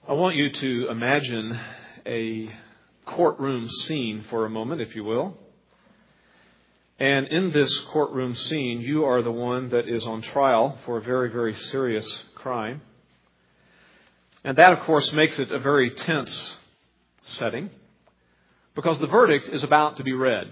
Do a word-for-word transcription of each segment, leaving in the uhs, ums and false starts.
I want you to imagine a courtroom scene for a moment, if you will. And in this courtroom scene, you are the one that is on trial for a very, very serious crime. And that, of course, makes it a very tense setting because the verdict is about to be read.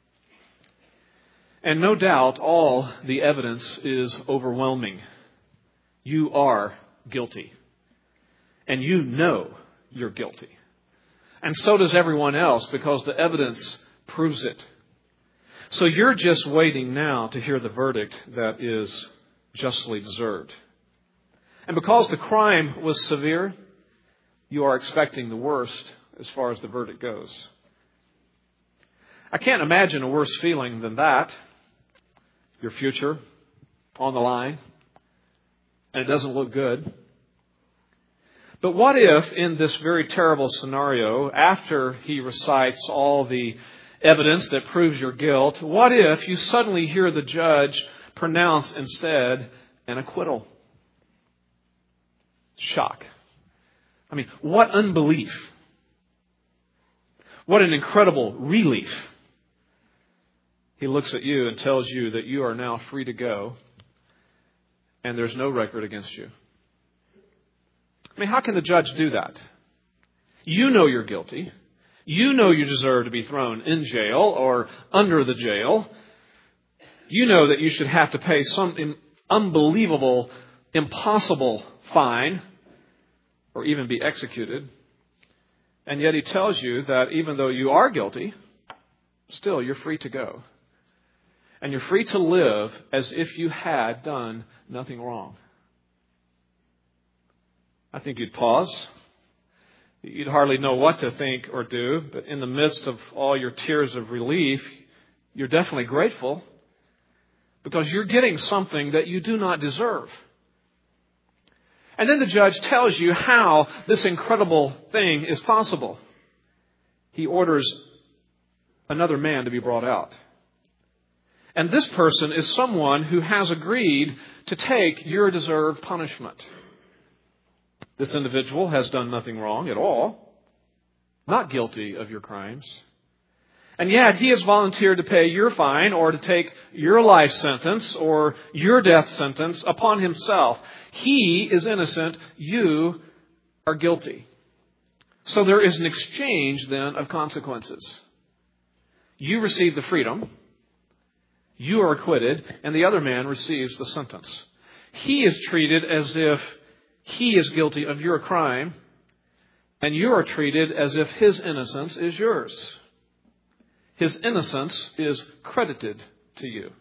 And no doubt all the evidence is overwhelming. You are guilty. And you know you're guilty. And so does everyone else because the evidence proves it. So you're just waiting now to hear the verdict that is justly deserved. And because the crime was severe, you are expecting the worst as far as the verdict goes. I can't imagine a worse feeling than that. Your future on the line, and it doesn't look good. But what if in this very terrible scenario, after he recites all the evidence that proves your guilt, what if you suddenly hear the judge pronounce instead an acquittal? Shock. I mean, what unbelief. What an incredible relief. He looks at you and tells you that you are now free to go and there's no record against you. I mean, how can the judge do that? You know you're guilty. You know you deserve to be thrown in jail or under the jail. You know that you should have to pay some unbelievable, impossible fine or even be executed. And yet he tells you that even though you are guilty, still you're free to go. And you're free to live as if you had done nothing wrong. I think you'd pause. You'd hardly know what to think or do. But in the midst of all your tears of relief, you're definitely grateful because you're getting something that you do not deserve. And then the judge tells you how this incredible thing is possible. He orders another man to be brought out. And this person is someone who has agreed to take your deserved punishment. This individual has done nothing wrong at all, not guilty of your crimes. And yet he has volunteered to pay your fine or to take your life sentence or your death sentence upon himself. He is innocent. You are guilty. So there is an exchange then of consequences. You receive the freedom. You are acquitted, and the other man receives the sentence. He is treated as if he is guilty of your crime, and you are treated as if his innocence is yours. His innocence is credited to you.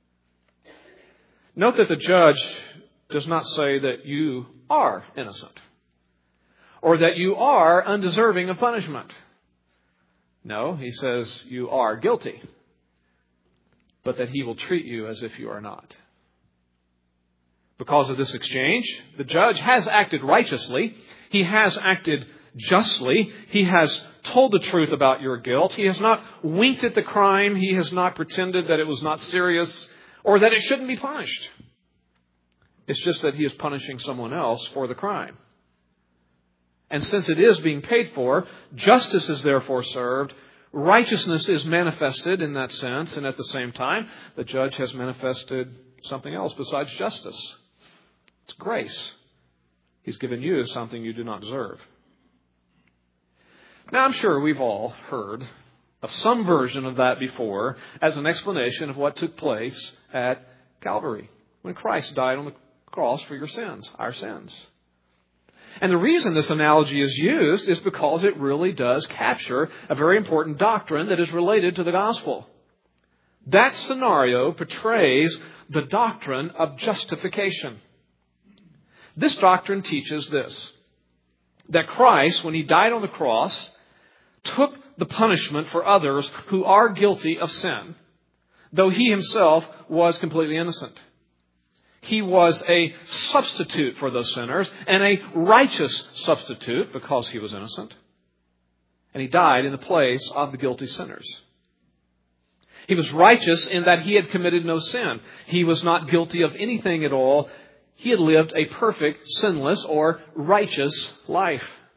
Note that the judge does not say that you are innocent or that you are undeserving of punishment. No, he says you are guilty, but that he will treat you as if you are not. Because of this exchange, the judge has acted righteously. He has acted justly. He has told the truth about your guilt. He has not winked at the crime. He has not pretended that it was not serious or that it shouldn't be punished. It's just that he is punishing someone else for the crime. And since it is being paid for, justice is therefore served. Righteousness is manifested in that sense. And at the same time, the judge has manifested something else besides justice. It's grace. He's given you something you do not deserve. Now, I'm sure we've all heard of some version of that before as an explanation of what took place at Calvary when Christ died on the cross for your sins, our sins. And the reason this analogy is used is because it really does capture a very important doctrine that is related to the gospel. That scenario portrays the doctrine of justification. This doctrine teaches this, that Christ, when he died on the cross, took the punishment for others who are guilty of sin, though he himself was completely innocent. He was a substitute for those sinners and a righteous substitute because he was innocent. And he died in the place of the guilty sinners. He was righteous in that he had committed no sin. He was not guilty of anything at all. He had lived a perfect, sinless, or righteous life.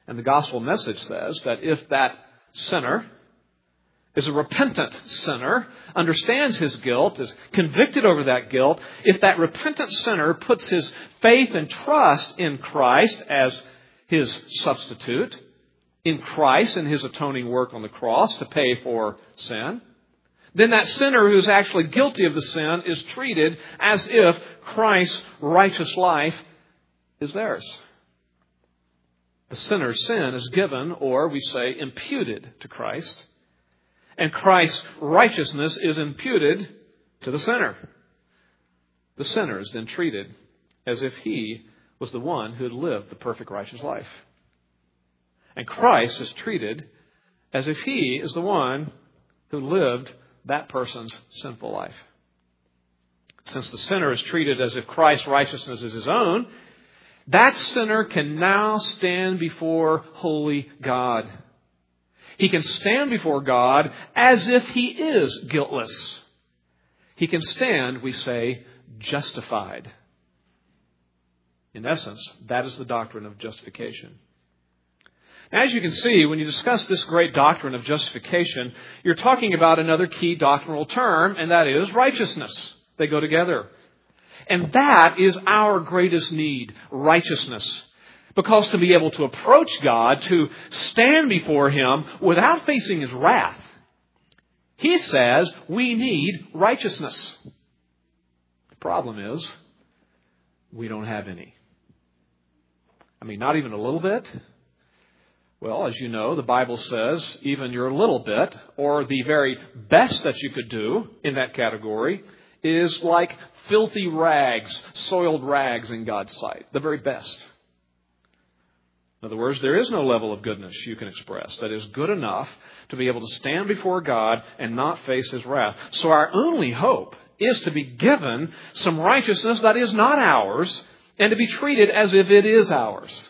And the gospel message says that if that sinner is a repentant sinner, understands his guilt, is convicted over that guilt, if that repentant sinner puts his faith and trust in Christ as his substitute, in Christ and his atoning work on the cross to pay for sin, then that sinner who's actually guilty of the sin is treated as if Christ's righteous life is theirs. The sinner's sin is given, or we say imputed to Christ, and Christ's righteousness is imputed to the sinner. The sinner is then treated as if he was the one who had lived the perfect righteous life. And Christ is treated as if he is the one who lived that person's sinful life. Since the sinner is treated as if Christ's righteousness is his own, that sinner can now stand before holy God. He can stand before God as if he is guiltless. He can stand, we say, justified. In essence, that is the doctrine of justification. As you can see, when you discuss this great doctrine of justification, you're talking about another key doctrinal term, and that is righteousness. They go together. And that is our greatest need, righteousness. Because to be able to approach God, to stand before Him without facing His wrath, He says we need righteousness. The problem is, we don't have any. I mean, not even a little bit. Well, as you know, the Bible says even your little bit, or the very best that you could do in that category, is like filthy rags, soiled rags in God's sight. The very best. In other words, there is no level of goodness you can express that is good enough to be able to stand before God and not face His wrath. So our only hope is to be given some righteousness that is not ours and to be treated as if it is ours.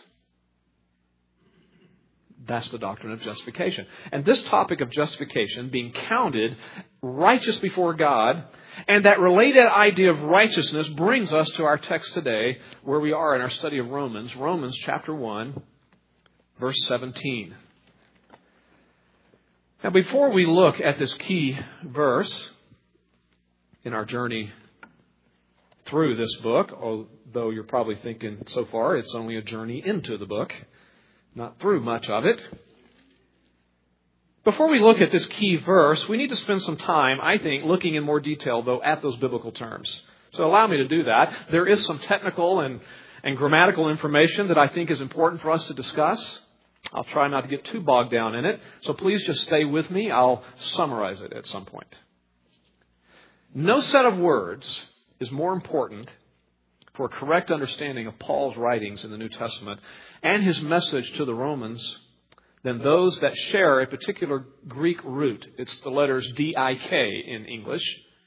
That's the doctrine of justification. And this topic of justification, being counted righteous before God, and that related idea of righteousness brings us to our text today, where we are in our study of Romans, Romans chapter one, verse seventeen. Now, before we look at this key verse in our journey through this book, although you're probably thinking so far it's only a journey into the book, not through much of it. Before we look at this key verse, we need to spend some time, I think, looking in more detail, though, at those biblical terms. So allow me to do that. There is some technical and, and grammatical information that I think is important for us to discuss. I'll try not to get too bogged down in it, so please just stay with me. I'll summarize it at some point. No set of words is more important for a correct understanding of Paul's writings in the New Testament and his message to the Romans than those that share a particular Greek root. It's the letters D I K in English.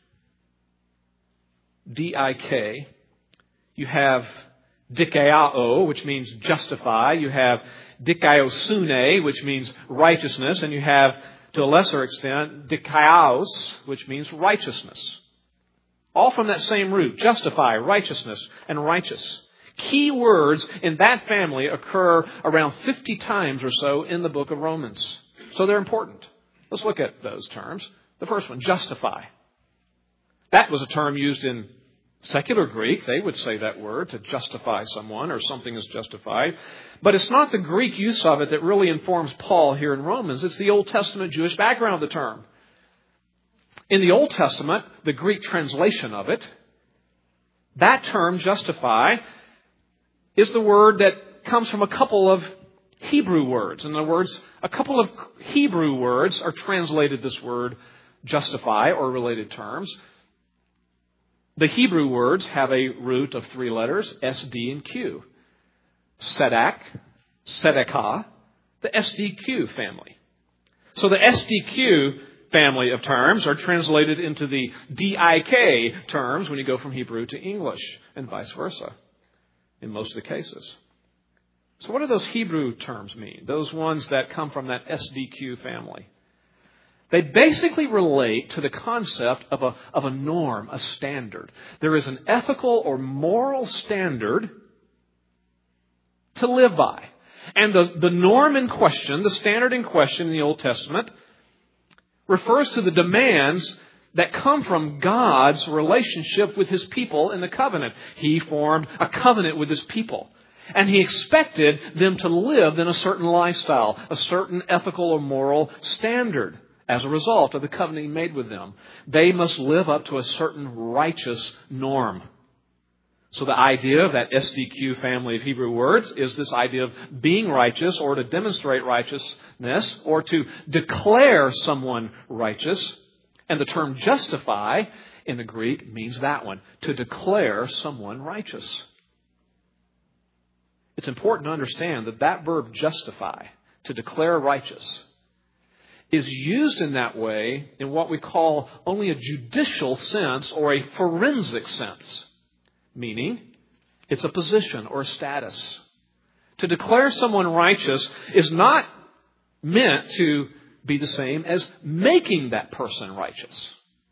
D I K. You have dikaiō, which means justify. You have dikaiosune, which means righteousness. And you have, to a lesser extent, dikaios, which means righteousness. All from that same root, justify, righteousness, and righteous. Key words in that family occur around fifty times or so in the book of Romans. So they're important. Let's look at those terms. The first one, justify. That was a term used in secular Greek. They would say that word to justify someone or something is justified. But it's not the Greek use of it that really informs Paul here in Romans. It's the Old Testament Jewish background of the term. In the Old Testament, the Greek translation of it, that term, justify, is the word that comes from a couple of Hebrew words. In other words, a couple of Hebrew words are translated this word, justify, or related terms. The Hebrew words have a root of three letters, S, D, and Q. Sedak, Sedekah, the S D Q family. So the S D Q family of terms are translated into the D I K terms when you go from Hebrew to English, and vice versa in most of the cases. So what do those Hebrew terms mean? Those ones that come from that S D Q family. They basically relate to the concept of a, of a norm, a standard. There is an ethical or moral standard to live by. And the, the norm in question, the standard in question in the Old Testament, refers to the demands that come from God's relationship with His people in the covenant. He formed a covenant with His people. And He expected them to live in a certain lifestyle, a certain ethical or moral standard as a result of the covenant He made with them. They must live up to a certain righteous norm. So the idea of that S D Q family of Hebrew words is this idea of being righteous, or to demonstrate righteousness, or to declare someone righteous. And the term justify in the Greek means that one, to declare someone righteous. It's important to understand that that verb justify, to declare righteous, is used in that way in what we call only a judicial sense or a forensic sense. Meaning, it's a position or a status. To declare someone righteous is not meant to be the same as making that person righteous.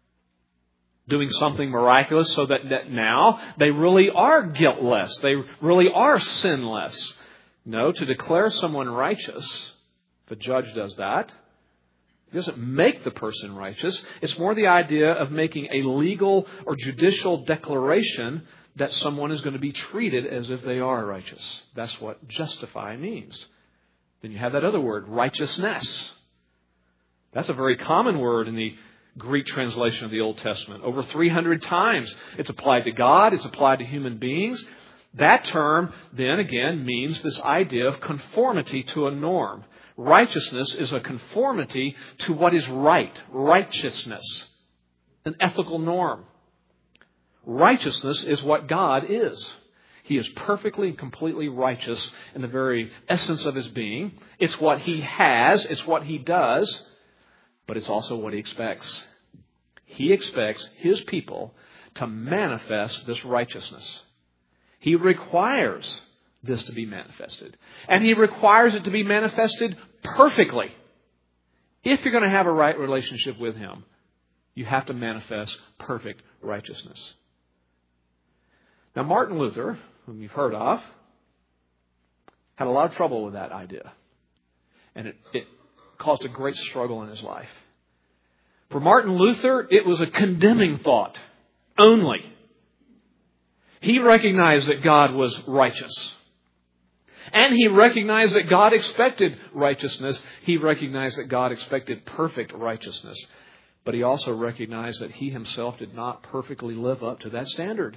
Doing something miraculous so that, that now they really are guiltless. They really are sinless. No, to declare someone righteous, if a judge does that, it doesn't make the person righteous. It's more the idea of making a legal or judicial declaration that someone is going to be treated as if they are righteous. That's what justify means. Then you have that other word, righteousness. That's a very common word in the Greek translation of the Old Testament. Over three hundred times it's applied to God, it's applied to human beings. That term, then again, means this idea of conformity to a norm. Righteousness is a conformity to what is right, righteousness, an ethical norm. Righteousness is what God is. He is perfectly and completely righteous in the very essence of His being. It's what He has, it's what He does, but it's also what He expects. He expects His people to manifest this righteousness. He requires this to be manifested. And He requires it to be manifested perfectly. If you're going to have a right relationship with Him, you have to manifest perfect righteousness. Now, Martin Luther, whom you've heard of, had a lot of trouble with that idea. And it, it caused a great struggle in his life. For Martin Luther, it was a condemning thought only. He recognized that God was righteous. And he recognized that God expected righteousness. He recognized that God expected perfect righteousness. But he also recognized that he himself did not perfectly live up to that standard.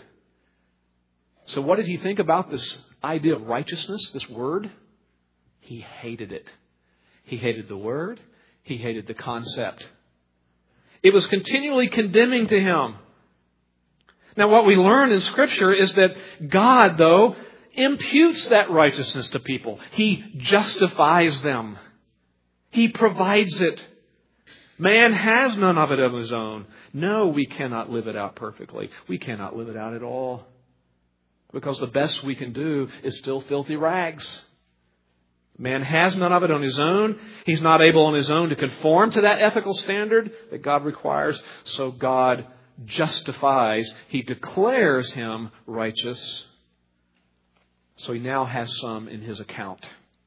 So what did he think about this idea of righteousness, this word? He hated it. He hated the word. He hated the concept. It was continually condemning to him. Now, what we learn in Scripture is that God, though, imputes that righteousness to people. He justifies them. He provides it. Man has none of it of his own. No, we cannot live it out perfectly. We cannot live it out at all. Because the best we can do is still filthy rags. Man has none of it on his own. He's not able on his own to conform to that ethical standard that God requires. So God justifies. He declares him righteous. So he now has some in his account.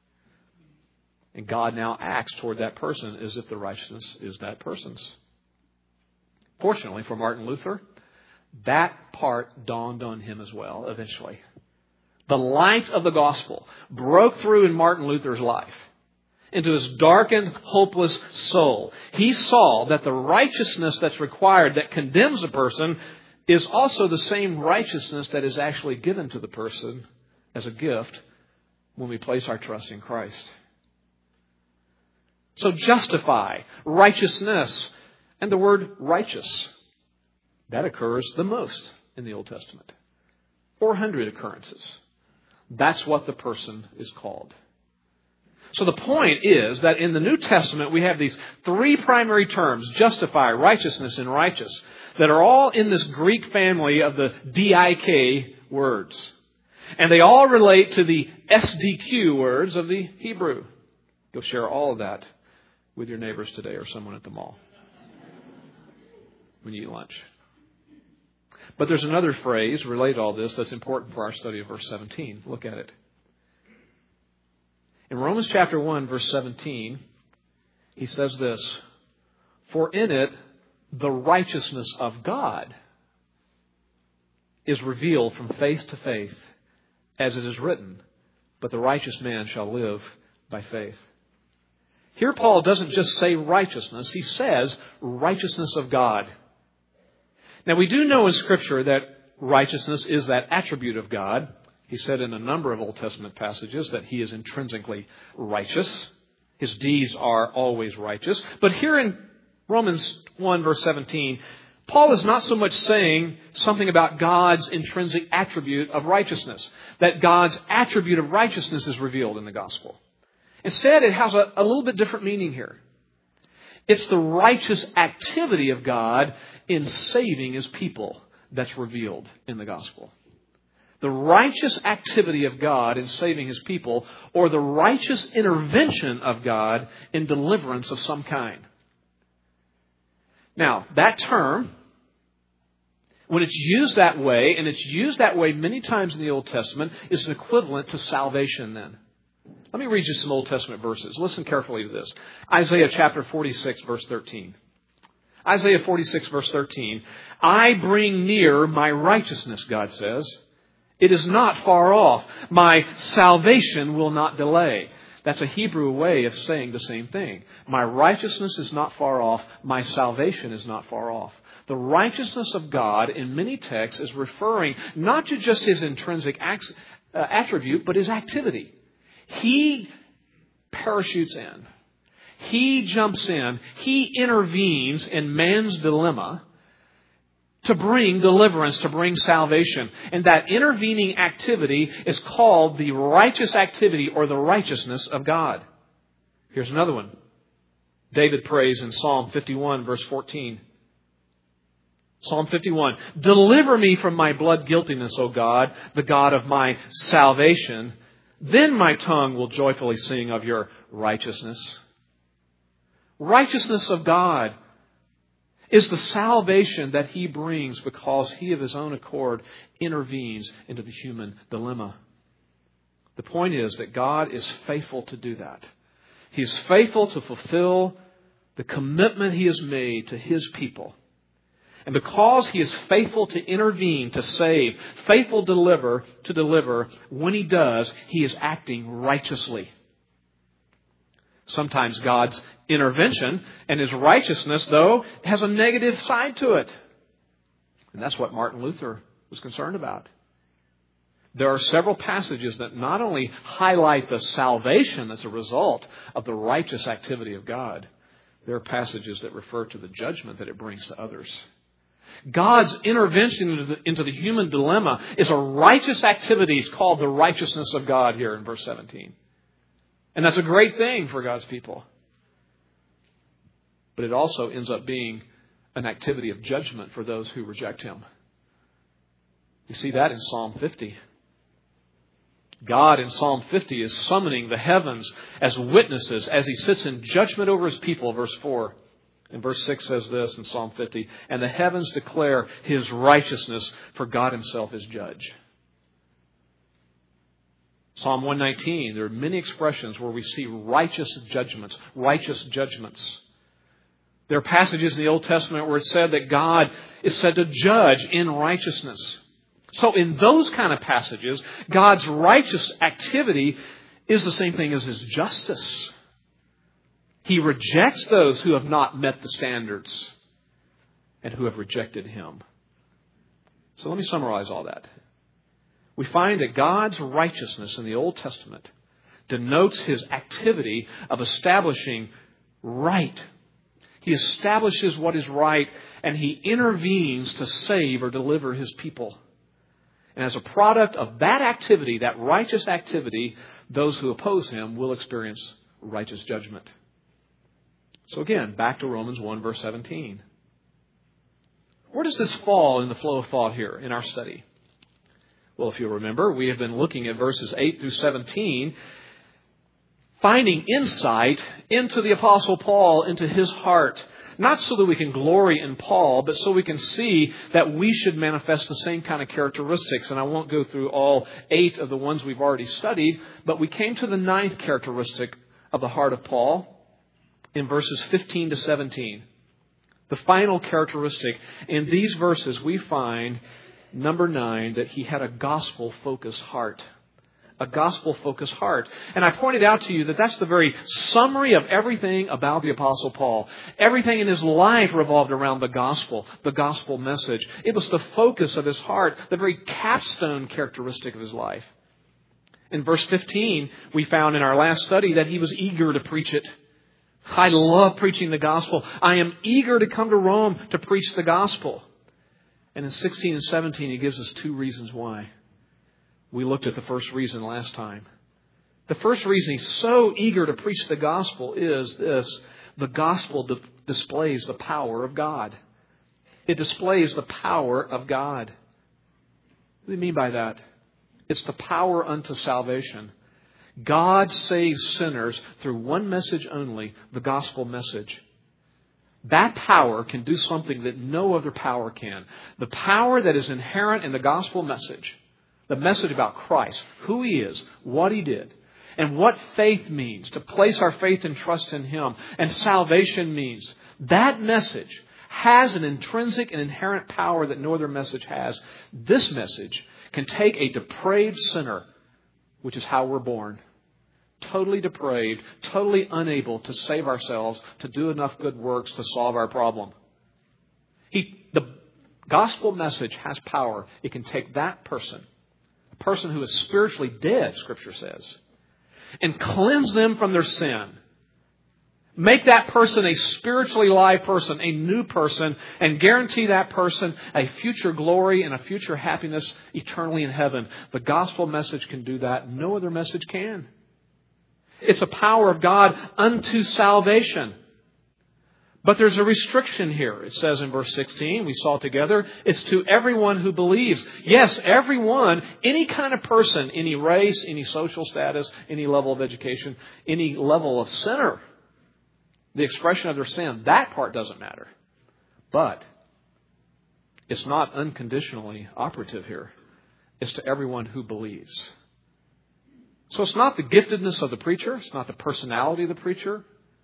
And God now acts toward that person as if the righteousness is that person's. Fortunately for Martin Luther, that part dawned on him as well eventually. The light of the gospel broke through in Martin Luther's life into his darkened, hopeless soul. He saw that the righteousness that's required that condemns a person is also the same righteousness that is actually given to the person as a gift when we place our trust in Christ. So justify, righteousness, and the word righteous. That occurs the most in the Old Testament. four hundred occurrences. That's what the person is called. So the point is that in the New Testament we have these three primary terms, justify, righteousness, and righteous, that are all in this Greek family of the D I K words. And they all relate to the S D Q words of the Hebrew. Go share all of that with your neighbors today or someone at the mall when you eat lunch. But there's another phrase related to all this that's important for our study of verse seventeen. Look at it. In Romans chapter one, verse seventeen, he says this, "For in it the righteousness of God is revealed from faith to faith, as it is written, but the righteous man shall live by faith." Here Paul doesn't just say righteousness, he says righteousness of God. Now we do know in Scripture that righteousness is that attribute of God. He said in a number of Old Testament passages that He is intrinsically righteous. His deeds are always righteous. But here in Romans one verse seventeen, Paul is not so much saying something about God's intrinsic attribute of righteousness, that God's attribute of righteousness is revealed in the gospel. Instead, it has a, a little bit different meaning here. It's the righteous activity of God in saving His people that's revealed in the gospel. The righteous activity of God in saving His people, or the righteous intervention of God in deliverance of some kind. Now, that term, when it's used that way, and it's used that way many times in the Old Testament, is an equivalent to salvation then. Let me read you some Old Testament verses. Listen carefully to this. Isaiah chapter forty-six, verse thirteen. Isaiah forty-six, verse thirteen. "I bring near my righteousness," God says. "It is not far off. My salvation will not delay." That's a Hebrew way of saying the same thing. My righteousness is not far off. My salvation is not far off. The righteousness of God in many texts is referring not to just His intrinsic attribute, but His activity. He parachutes in. He jumps in. He intervenes in man's dilemma to bring deliverance, to bring salvation. And that intervening activity is called the righteous activity or the righteousness of God. Here's another one. David prays in Psalm fifty-one, verse fourteen. Psalm fifty-one, "Deliver me from my blood guiltiness, O God, the God of my salvation. Then my tongue will joyfully sing of your righteousness." Righteousness of God is the salvation that He brings because He of His own accord intervenes into the human dilemma. The point is that God is faithful to do that. He is faithful to fulfill the commitment He has made to His people. And because He is faithful to intervene, to save, faithful to deliver, to deliver, when He does, He is acting righteously. Sometimes God's intervention and His righteousness, though, has a negative side to it. And that's what Martin Luther was concerned about. There are several passages that not only highlight the salvation as a result of the righteous activity of God, there are passages that refer to the judgment that it brings to others. God's intervention into the, into the human dilemma is a righteous activity. It's called the righteousness of God here in verse seventeen. And that's a great thing for God's people. But it also ends up being an activity of judgment for those who reject Him. You see that in Psalm fifty. God in Psalm fifty is summoning the heavens as witnesses as He sits in judgment over His people, verse four. And verse six says this in Psalm fifty, "And the heavens declare His righteousness, for God Himself is judge." Psalm one nineteen, there are many expressions where we see righteous judgments, righteous judgments. There are passages in the Old Testament where it's said that God is said to judge in righteousness. So in those kind of passages, God's righteous activity is the same thing as His justice. He rejects those who have not met the standards and who have rejected Him. So let me summarize all that. We find that God's righteousness in the Old Testament denotes His activity of establishing right. He establishes what is right, and He intervenes to save or deliver His people. And as a product of that activity, that righteous activity, those who oppose Him will experience righteous judgment. So again, back to Romans one, verse seventeen. Where does this fall in the flow of thought here in our study? Well, if you'll remember, we have been looking at verses eight through seventeen, finding insight into the Apostle Paul, into his heart, not so that we can glory in Paul, but so we can see that we should manifest the same kind of characteristics. And I won't go through all eight of the ones we've already studied, but we came to the ninth characteristic of the heart of Paul in verses fifteen to seventeen. The final characteristic. In these verses, we find, number nine, that he had a gospel-focused heart. A gospel-focused heart. And I pointed out to you that that's the very summary of everything about the Apostle Paul. Everything in his life revolved around the gospel, the gospel message. It was the focus of his heart, the very capstone characteristic of his life. In verse fifteen, we found in our last study that he was eager to preach it. I love preaching the gospel. I am eager to come to Rome to preach the gospel. And in sixteen and seventeen, he gives us two reasons why. We looked at the first reason last time. The first reason he's so eager to preach the gospel is this. The gospel di- displays the power of God. It displays the power of God. What do you mean by that? It's the power unto salvation. God saves sinners through one message only, the gospel message. That power can do something that no other power can. The power that is inherent in the gospel message. The message about Christ, who He is, what He did, and what faith means, to place our faith and trust in Him, and salvation means. That message has an intrinsic and inherent power that no other message has. This message can take a depraved sinner, which is how we're born, totally depraved, totally unable to save ourselves, to do enough good works to solve our problem. He, the gospel message has power. It can take that person, person who is spiritually dead, Scripture says, and cleanse them from their sin. Make that person a spiritually alive person, a new person, and guarantee that person a future glory and a future happiness eternally in heaven. The gospel message can do that. No other message can. It's a power of God unto salvation. But there's a restriction here. It says in verse sixteen, we saw together, it's to everyone who believes. Yes, everyone, any kind of person, any race, any social status, any level of education, any level of sinner. The expression of their sin, that part doesn't matter. But it's not unconditionally operative here. It's to everyone who believes. So it's not the giftedness of the preacher. It's not the personality of the preacher.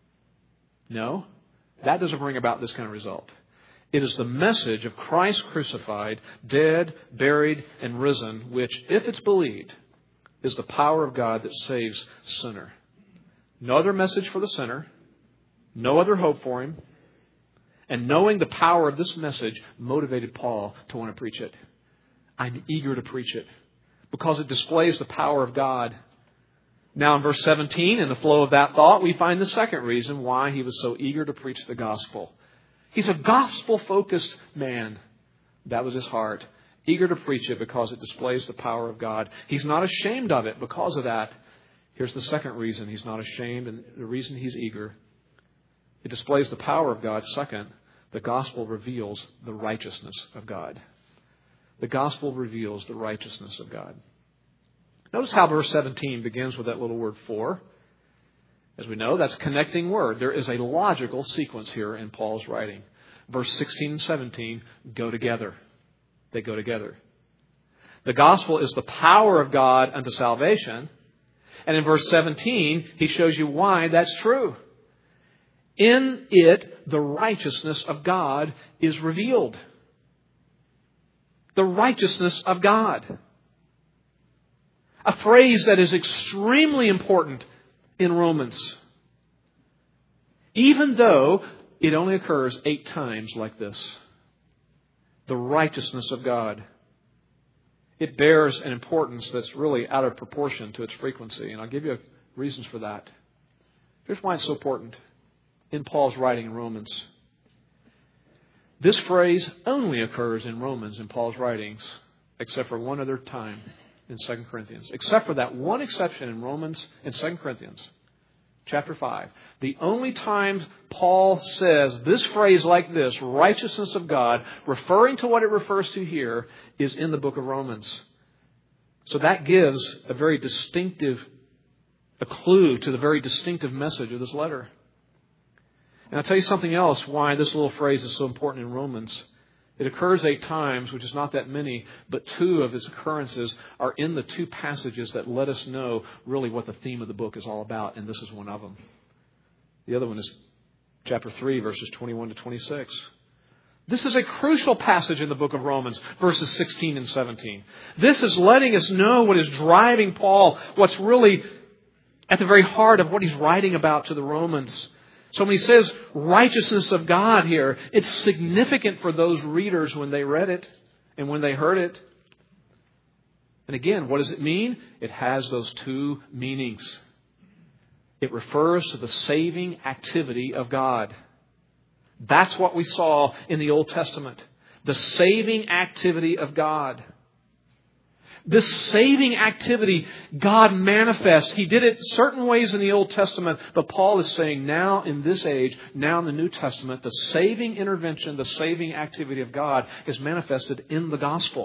No. That doesn't bring about this kind of result. It is the message of Christ crucified, dead, buried, and risen, which, if it's believed, is the power of God that saves sinner. No other message for the sinner, no other hope for him, and knowing the power of this message motivated Paul to want to preach it. I'm eager to preach it because it displays the power of God. Now in verse seventeen, in the flow of that thought, we find the second reason why he was so eager to preach the gospel. He's a gospel-focused man. That was his heart. Eager to preach it because it displays the power of God. He's not ashamed of it because of that. Here's the second reason he's not ashamed and the reason he's eager. It displays the power of God. Second, the gospel reveals the righteousness of God. The gospel reveals the righteousness of God. Notice how verse seventeen begins with that little word for. As we know, that's a connecting word. There is a logical sequence here in Paul's writing. Verse sixteen and seventeen go together. They go together. The gospel is the power of God unto salvation. And in verse seventeen, he shows you why that's true. In it, the righteousness of God is revealed. The righteousness of God. A phrase that is extremely important in Romans. Even though it only occurs eight times like this. The righteousness of God. It bears an importance that's really out of proportion to its frequency. And I'll give you reasons for that. Here's why it's so important in Paul's writing in Romans. This phrase only occurs in Romans in Paul's writings, except for one other time in Second Corinthians. Except for that one exception in Romans and Second Corinthians, chapter five. The only time Paul says this phrase like this, righteousness of God, referring to what it refers to here, is in the book of Romans. So that gives a very distinctive, a clue to the very distinctive message of this letter. And I'll tell you something else why this little phrase is so important in Romans. It occurs eight times, which is not that many, but two of its occurrences are in the two passages that let us know really what the theme of the book is all about, and this is one of them. The other one is chapter three, verses twenty-one to twenty-six. This is a crucial passage in the book of Romans, verses sixteen and seventeen. This is letting us know what is driving Paul, what's really at the very heart of what he's writing about to the Romans. So when he says righteousness of God here, it's significant for those readers when they read it and when they heard it. And again, what does it mean? It has those two meanings. It refers to the saving activity of God. That's what we saw in the Old Testament. The saving activity of God. This saving activity, God manifests. He did it certain ways in the Old Testament, but Paul is saying now in this age, now in the New Testament, the saving intervention, the saving activity of God is manifested in the gospel.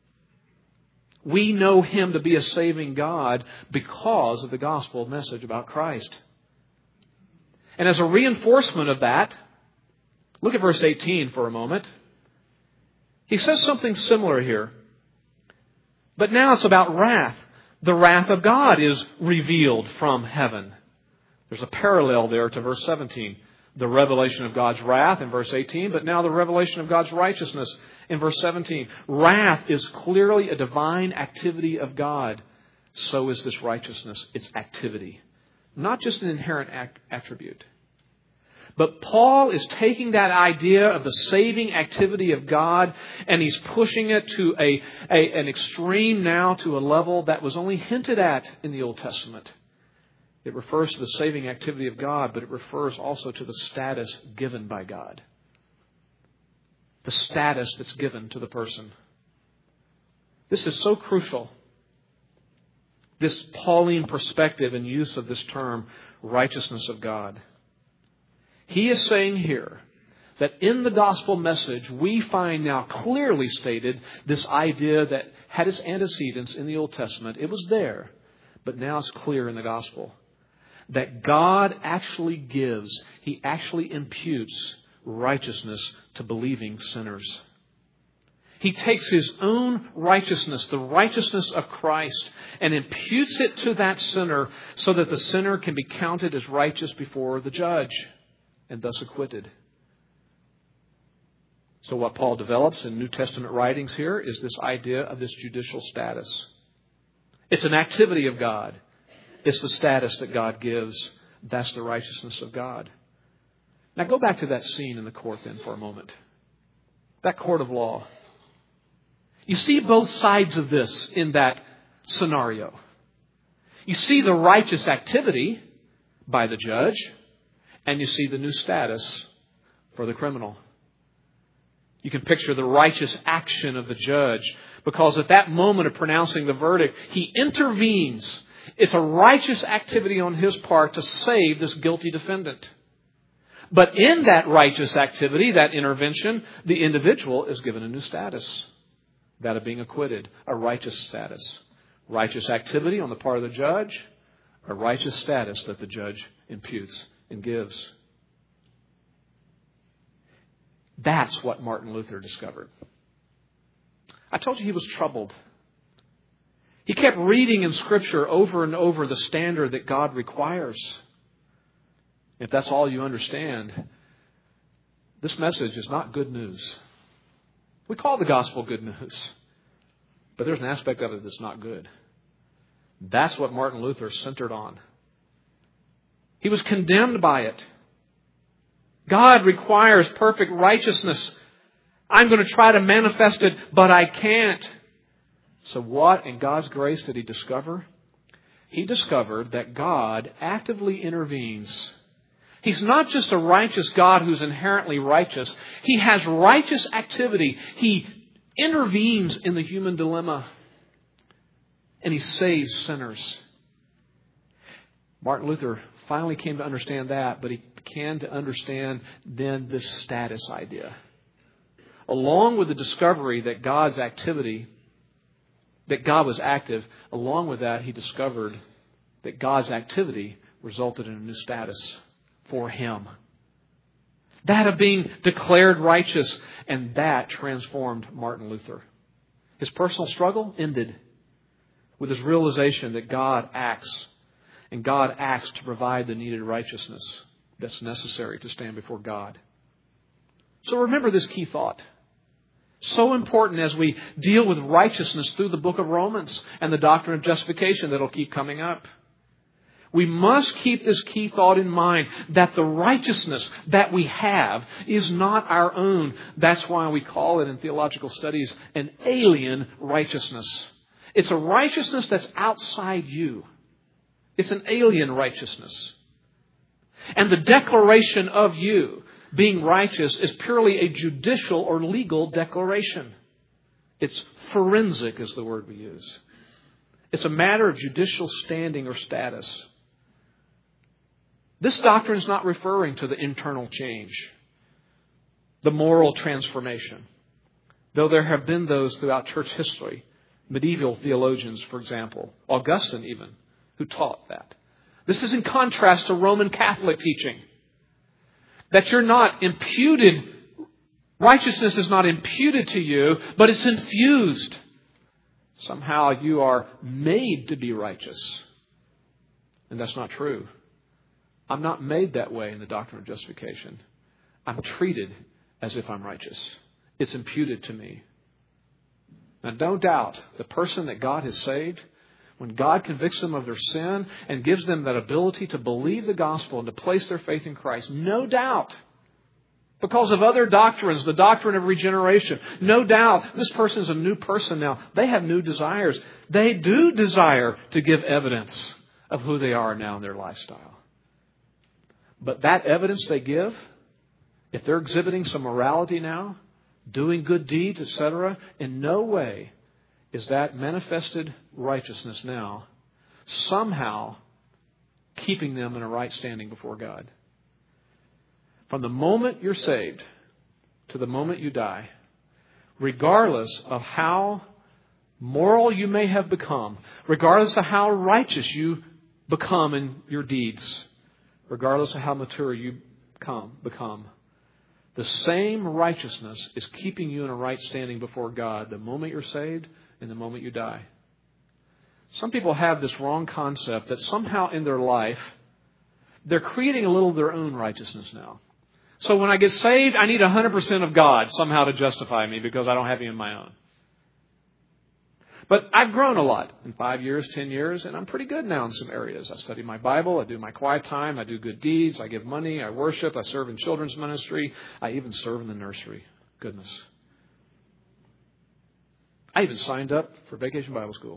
We know Him to be a saving God because of the gospel message about Christ. And as a reinforcement of that, look at verse eighteen for a moment. He says something similar here. But now it's about wrath. The wrath of God is revealed from heaven. There's a parallel there to verse seventeen. The revelation of God's wrath in verse eighteen, but now the revelation of God's righteousness in verse seventeen. Wrath is clearly a divine activity of God. So is this righteousness, its activity. Not just an inherent attribute. But Paul is taking that idea of the saving activity of God and he's pushing it to a, a an extreme now to a level that was only hinted at in the Old Testament. It refers to the saving activity of God, but it refers also to the status given by God. The status that's given to the person. This is so crucial. This Pauline perspective and use of this term, righteousness of God. He is saying here that in the gospel message, we find now clearly stated this idea that had its antecedents in the Old Testament. It was there, but now it's clear in the gospel. That God actually gives, He actually imputes righteousness to believing sinners. He takes His own righteousness, the righteousness of Christ, and imputes it to that sinner so that the sinner can be counted as righteous before the judge and thus acquitted. So what Paul develops in New Testament writings here is this idea of this judicial status. It's an activity of God. It's the status that God gives. That's the righteousness of God. Now go back to that scene in the court then for a moment. That court of law. You see both sides of this in that scenario. You see the righteous activity by the judge, and you see the new status for the criminal. You can picture the righteous action of the judge, because at that moment of pronouncing the verdict, he intervenes. It's a righteous activity on his part to save this guilty defendant. But in that righteous activity, that intervention, the individual is given a new status. That of being acquitted, a righteous status. Righteous activity on the part of the judge, a righteous status that the judge imputes and gives. That's what Martin Luther discovered. I told you he was troubled. He kept reading in Scripture over and over the standard that God requires. If that's all you understand, this message is not good news. We call the gospel good news, but there's an aspect of it that's not good. That's what Martin Luther centered on. He was condemned by it. God requires perfect righteousness. I'm going to try to manifest it, but I can't. So what in God's grace did he discover? He discovered that God actively intervenes. He's not just a righteous God who's inherently righteous. He has righteous activity. He intervenes in the human dilemma. And He saves sinners. Martin Luther finally came to understand that, but he began to understand then this status idea. Along with the discovery that God's activity, that God was active, along with that he discovered that God's activity resulted in a new status for him. That of being declared righteous. And that transformed Martin Luther. His personal struggle ended with his realization that God acts. And God acts to provide the needed righteousness that's necessary to stand before God. So remember this key thought. So important as we deal with righteousness through the book of Romans and the doctrine of justification that'll keep coming up. We must keep this key thought in mind that the righteousness that we have is not our own. That's why we call it in theological studies an alien righteousness. It's a righteousness that's outside you. It's an alien righteousness. And the declaration of you being righteous is purely a judicial or legal declaration. It's forensic is the word we use. It's a matter of judicial standing or status. This doctrine is not referring to the internal change, the moral transformation. Though there have been those throughout church history, medieval theologians, for example, Augustine even, who taught that. This is in contrast to Roman Catholic teaching. That you're not imputed, righteousness is not imputed to you, but it's infused. Somehow you are made to be righteous. And that's not true. I'm not made that way in the doctrine of justification. I'm treated as if I'm righteous. It's imputed to me. Now don't doubt, the person that God has saved, when God convicts them of their sin and gives them that ability to believe the gospel and to place their faith in Christ, no doubt, because of other doctrines, the doctrine of regeneration, no doubt this person is a new person now. They have new desires. They do desire to give evidence of who they are now in their lifestyle. But that evidence they give, if they're exhibiting some morality now, doing good deeds, et cetera, in no way is that manifested righteousness now somehow keeping them in a right standing before God. From the moment you're saved to the moment you die, regardless of how moral you may have become, regardless of how righteous you become in your deeds, regardless of how mature you become, become, the same righteousness is keeping you in a right standing before God the moment you're saved and the moment you die. Some people have this wrong concept that somehow in their life, they're creating a little of their own righteousness now. So when I get saved, I need one hundred percent of God somehow to justify me because I don't have any of my own. But I've grown a lot in five years, ten years, and I'm pretty good now in some areas. I study my Bible, I do my quiet time, I do good deeds, I give money, I worship, I serve in children's ministry, I even serve in the nursery. Goodness. I even signed up for Vacation Bible School.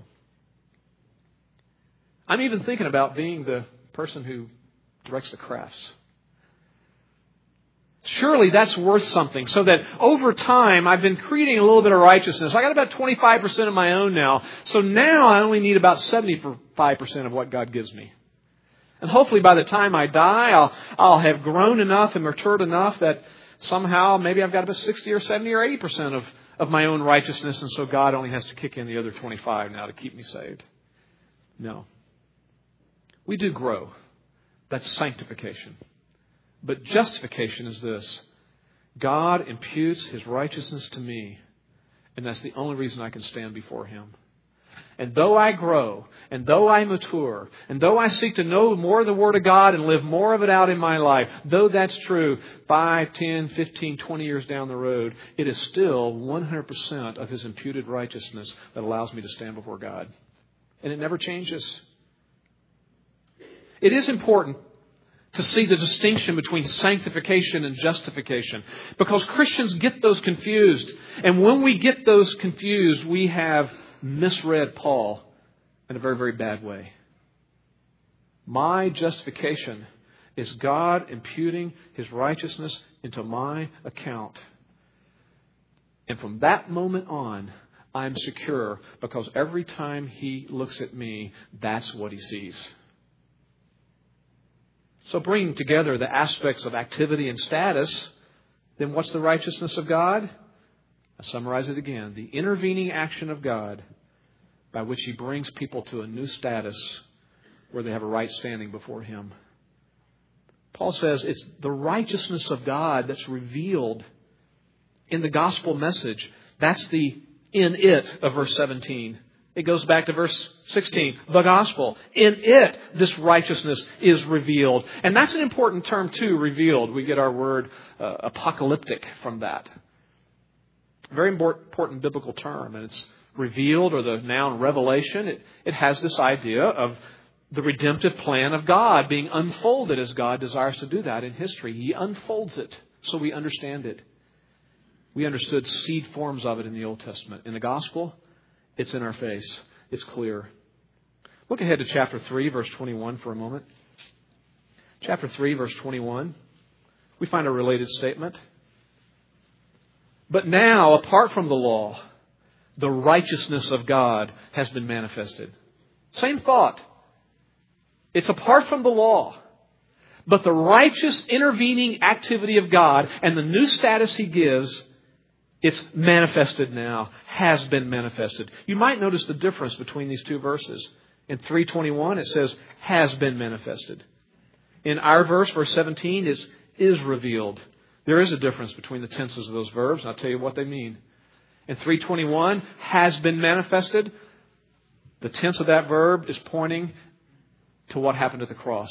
I'm even thinking about being the person who directs the crafts. Surely that's worth something, so that over time I've been creating a little bit of righteousness. I got about twenty-five percent of my own now. So now I only need about seventy-five percent of what God gives me. And hopefully by the time I die, I'll, I'll have grown enough and matured enough that somehow maybe I've got about sixty or seventy or eighty percent of, of my own righteousness. And so God only has to kick in the other twenty-five now to keep me saved. No. We do grow. That's sanctification. But justification is this. God imputes His righteousness to me, and that's the only reason I can stand before Him. And though I grow, and though I mature, and though I seek to know more of the Word of God and live more of it out in my life, though that's true five, ten, fifteen, twenty years down the road, it is still one hundred percent of His imputed righteousness that allows me to stand before God. And it never changes. It is important to see the distinction between sanctification and justification. Because Christians get those confused. And when we get those confused, we have misread Paul in a very, very bad way. My justification is God imputing His righteousness into my account. And from that moment on, I'm secure because every time He looks at me, that's what He sees. So bringing together the aspects of activity and status, then what's the righteousness of God? I summarize it again. The intervening action of God by which He brings people to a new status where they have a right standing before Him. Paul says it's the righteousness of God that's revealed in the gospel message. That's the in it of verse seventeen. It goes back to verse sixteen. The gospel. In it, this righteousness is revealed. And that's an important term too, revealed. We get our word uh, apocalyptic from that. Very important biblical term. And it's revealed, or the noun revelation. It, it has this idea of the redemptive plan of God being unfolded as God desires to do that in history. He unfolds it so we understand it. We understood seed forms of it in the Old Testament. In the gospel, it's in our face. It's clear. Look ahead to chapter three, verse twenty-one for a moment. Chapter three, verse twenty-one. We find a related statement. But now, apart from the law, the righteousness of God has been manifested. Same thought. It's apart from the law. But the righteous intervening activity of God and the new status He gives, it's manifested now, has been manifested. You might notice the difference between these two verses. In three twenty-one, it says, has been manifested. In our verse, verse seventeen, is is revealed. There is a difference between the tenses of those verbs, and I'll tell you what they mean. In three twenty-one, has been manifested. The tense of that verb is pointing to what happened at the cross.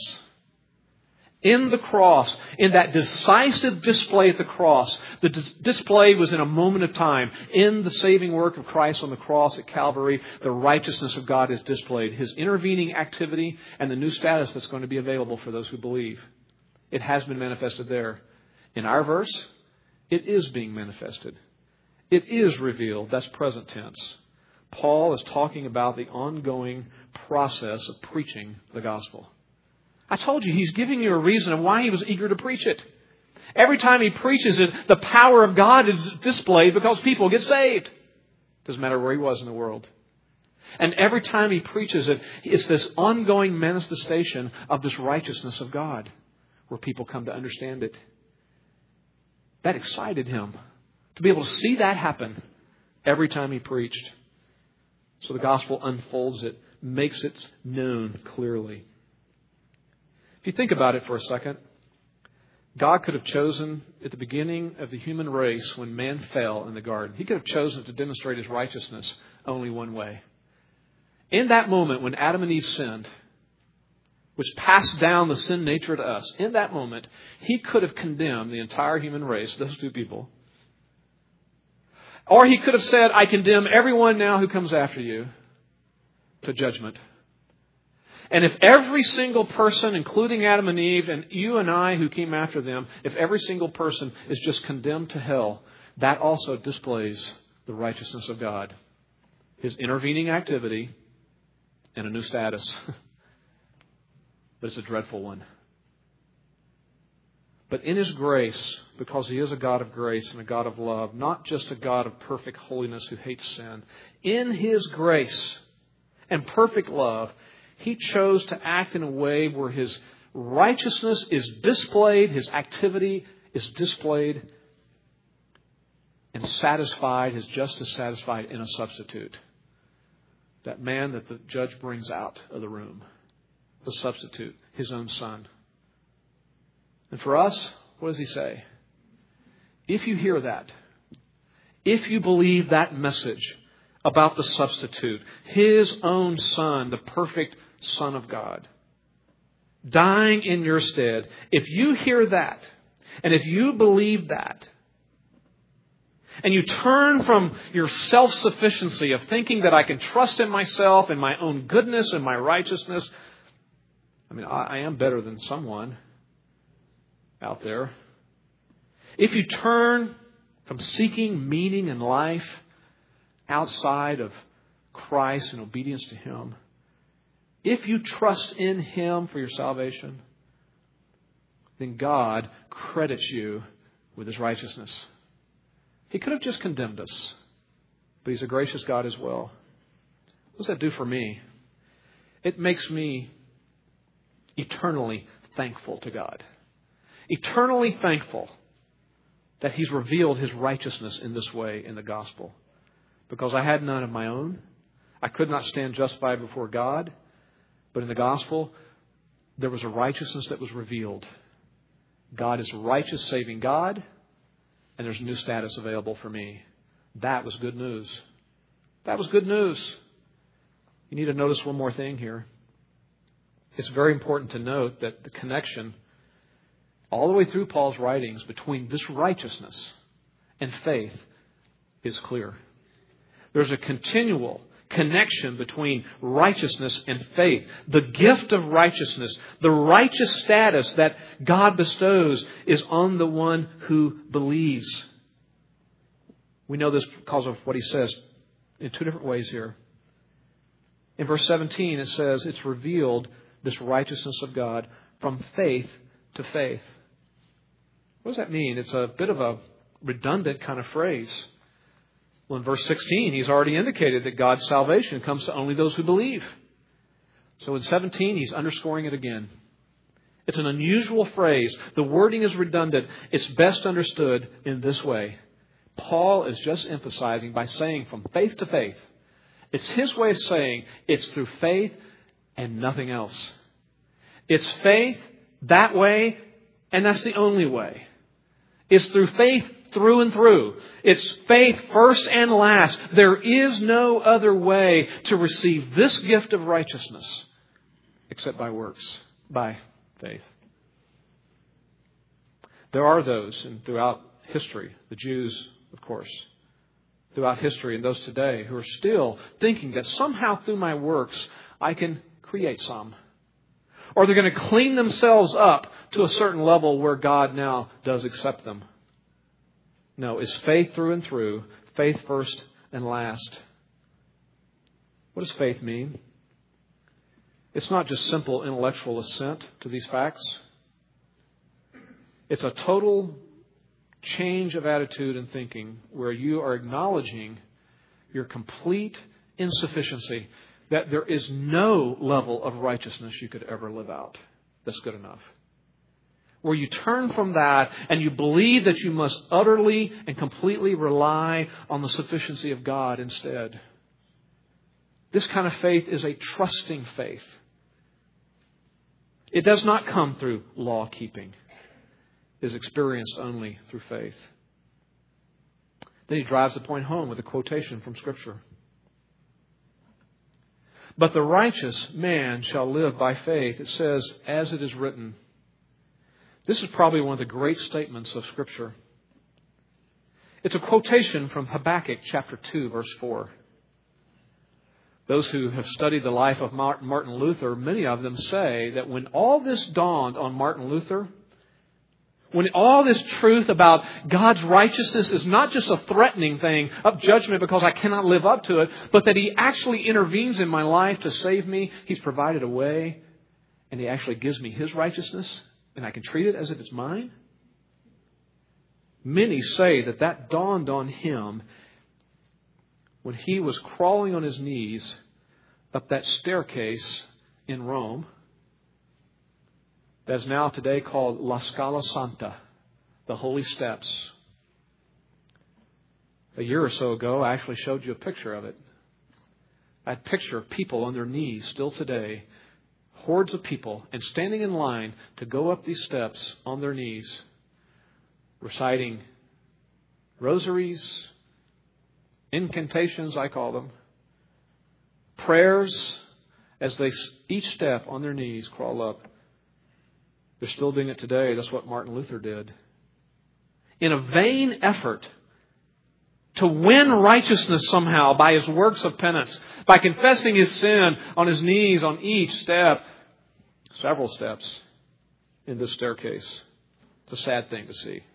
In the cross, in that decisive display at the cross, the dis- display was in a moment of time. In the saving work of Christ on the cross at Calvary, the righteousness of God is displayed. His intervening activity and the new status that's going to be available for those who believe. It has been manifested there. In our verse, it is being manifested. It is revealed. That's present tense. Paul is talking about the ongoing process of preaching the gospel. I told you, he's giving you a reason of why he was eager to preach it. Every time he preaches it, the power of God is displayed because people get saved. Doesn't matter where he was in the world. And every time he preaches it, it's this ongoing manifestation of this righteousness of God where people come to understand it. That excited him to be able to see that happen every time he preached. So the gospel unfolds it, makes it known clearly. If you think about it for a second, God could have chosen at the beginning of the human race when man fell in the garden, He could have chosen to demonstrate His righteousness only one way. In that moment when Adam and Eve sinned, which passed down the sin nature to us, in that moment, He could have condemned the entire human race, those two people. Or He could have said, I condemn everyone now who comes after you to judgment. And if every single person, including Adam and Eve, and you and I who came after them, if every single person is just condemned to hell, that also displays the righteousness of God. His intervening activity and a new status. But it's a dreadful one. But in His grace, because He is a God of grace and a God of love, not just a God of perfect holiness who hates sin, in His grace and perfect love, He chose to act in a way where His righteousness is displayed, His activity is displayed, and satisfied, His justice satisfied in a substitute. That man that the judge brings out of the room. The substitute, His own Son. And for us, what does He say? If you hear that, if you believe that message about the substitute, His own Son, the perfect Son of God, dying in your stead, if you hear that, and if you believe that, and you turn from your self-sufficiency of thinking that I can trust in myself and my own goodness and my righteousness, I mean, I am better than someone out there. If you turn from seeking meaning in life outside of Christ and obedience to Him, if you trust in Him for your salvation, then God credits you with His righteousness. He could have just condemned us, but He's a gracious God as well. What does that do for me? It makes me eternally thankful to God. Eternally thankful that He's revealed His righteousness in this way in the gospel. Because I had none of my own. I could not stand justified before God. But in the gospel, there was a righteousness that was revealed. God is righteous, saving God, and there's a new status available for me. That was good news. That was good news. You need to notice one more thing here. It's very important to note that the connection all the way through Paul's writings between this righteousness and faith is clear. There's a continual connection between righteousness and faith. The gift of righteousness, the righteous status that God bestows, is on the one who believes. We know this because of what he says in two different ways here. In verse seventeen, it says it's revealed, this righteousness of God, from faith to faith. What does that mean? It's a bit of a redundant kind of phrase. Well, in verse sixteen, he's already indicated that God's salvation comes to only those who believe. So in seventeen, he's underscoring it again. It's an unusual phrase. The wording is redundant. It's best understood in this way. Paul is just emphasizing by saying from faith to faith. It's his way of saying it's through faith and nothing else. It's faith that way, and that's the only way. It's through faith through and through. It's faith first and last. There is no other way to receive this gift of righteousness except by works, by faith. There are those, and throughout history, the Jews, of course, throughout history, and those today, who are still thinking that somehow through my works I can create some. Or they're going to clean themselves up to a certain level where God now does accept them. No, it's faith through and through, faith first and last. What does faith mean? It's not just simple intellectual assent to these facts. It's a total change of attitude and thinking where you are acknowledging your complete insufficiency, that there is no level of righteousness you could ever live out that's good enough. Where you turn from that and you believe that you must utterly and completely rely on the sufficiency of God instead. This kind of faith is a trusting faith. It does not come through law keeping. It is experienced only through faith. Then he drives the point home with a quotation from Scripture. But the righteous man shall live by faith. It says, as it is written. This is probably one of the great statements of Scripture. It's a quotation from Habakkuk chapter two, verse four. Those who have studied the life of Martin Luther, many of them say that when all this dawned on Martin Luther, when all this truth about God's righteousness is not just a threatening thing of judgment because I cannot live up to it, but that He actually intervenes in my life to save me, He's provided a way, and He actually gives me His righteousness, and I can treat it as if it's mine. Many say that that dawned on him when he was crawling on his knees up that staircase in Rome that is now today called La Scala Santa, the Holy Steps. A year or so ago, I actually showed you a picture of it. I had a picture of people on their knees still today, hordes of people, and standing in line to go up these steps on their knees, reciting rosaries, incantations, I call them, prayers, as they each step on their knees crawl up. They're still doing it today. That's what Martin Luther did. In a vain effort to win righteousness somehow by his works of penance, by confessing his sin on his knees on each step, several steps in this staircase. It's a sad thing to see.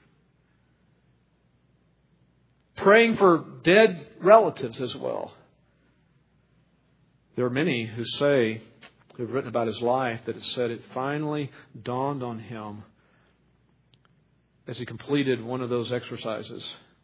Praying for dead relatives as well. There are many who say, who've written about his life, that it said it finally dawned on him as he completed one of those exercises.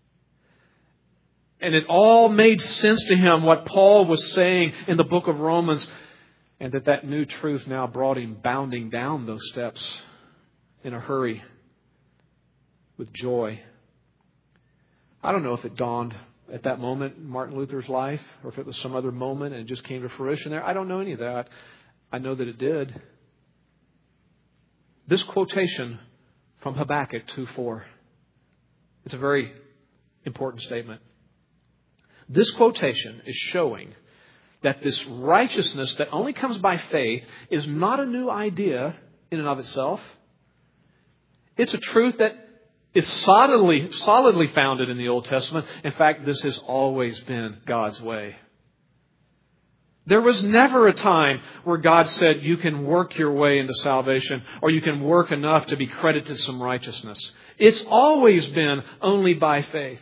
And it all made sense to him what Paul was saying in the book of Romans, and that that new truth now brought him bounding down those steps in a hurry with joy. I don't know if it dawned at that moment in Martin Luther's life, or if it was some other moment and it just came to fruition there. I don't know any of that. I know that it did. This quotation from Habakkuk two four. It's a very important statement. This quotation is showing that this righteousness that only comes by faith is not a new idea in and of itself. It's a truth that is solidly, solidly founded in the Old Testament. In fact, this has always been God's way. There was never a time where God said you can work your way into salvation or you can work enough to be credited some righteousness. It's always been only by faith.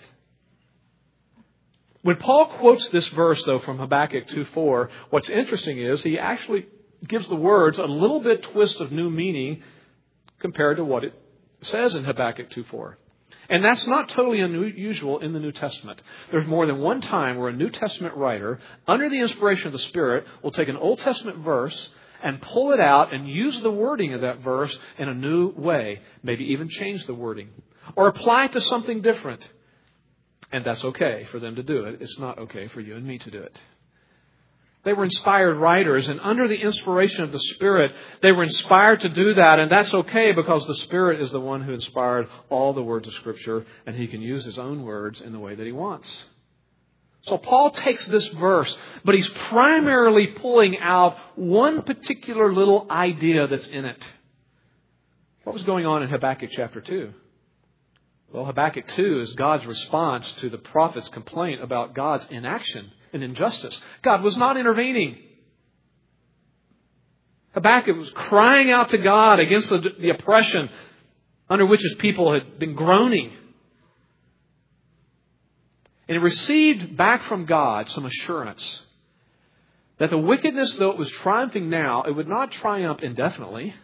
When Paul quotes this verse, though, from Habakkuk two four, what's interesting is he actually gives the words a little bit twist of new meaning compared to what it says in Habakkuk two four. And that's not totally unusual in the New Testament. There's more than one time where a New Testament writer, under the inspiration of the Spirit, will take an Old Testament verse and pull it out and use the wording of that verse in a new way. Maybe even change the wording. Or apply it to something different. And that's okay for them to do it. It's not okay for you and me to do it. They were inspired writers, and under the inspiration of the Spirit, they were inspired to do that, and that's okay because the Spirit is the one who inspired all the words of Scripture, and He can use His own words in the way that He wants. So Paul takes this verse, but he's primarily pulling out one particular little idea that's in it. What was going on in Habakkuk chapter two? Well, Habakkuk two is God's response to the prophet's complaint about God's inaction and injustice. God was not intervening. Habakkuk was crying out to God against the, the oppression under which his people had been groaning. And he received back from God some assurance that the wickedness, though it was triumphing now, it would not triumph indefinitely.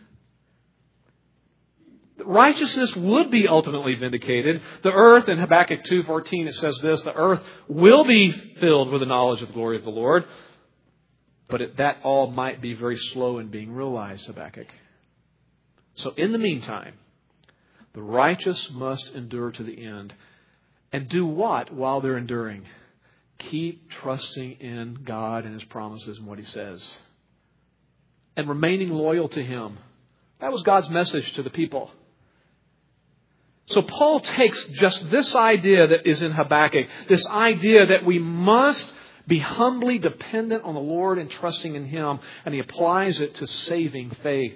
Righteousness would be ultimately vindicated. The earth, in Habakkuk two fourteen, it says this, the earth will be filled with the knowledge of the glory of the Lord. But it, that all might be very slow in being realized, Habakkuk. So in the meantime, the righteous must endure to the end. And do what while they're enduring? Keep trusting in God and His promises and what He says. And remaining loyal to Him. That was God's message to the people. So Paul takes just this idea that is in Habakkuk, this idea that we must be humbly dependent on the Lord and trusting in Him, and he applies it to saving faith.